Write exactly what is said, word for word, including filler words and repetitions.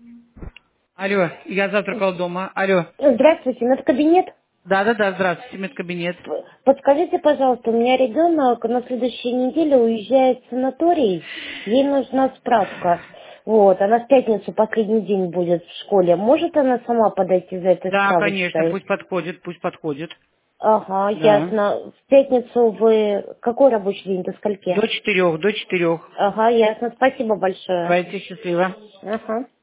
Алло, я завтракал дома. Алло. Здравствуйте, медкабинет. Да-да-да, здравствуйте, медкабинет. Подскажите, пожалуйста, у меня ребенок на следующей неделе уезжает в санаторий. Ей нужна справка. Вот, она в пятницу последний день будет в школе. Может она сама подойти за этой Да, конечно, справочкой? пусть подходит, пусть подходит. Ага, Да. ясно. В пятницу вы... Какой рабочий день, до скольки? До четырех, до четырех. Ага, ясно. Спасибо большое. Давайте, счастливо. Ага.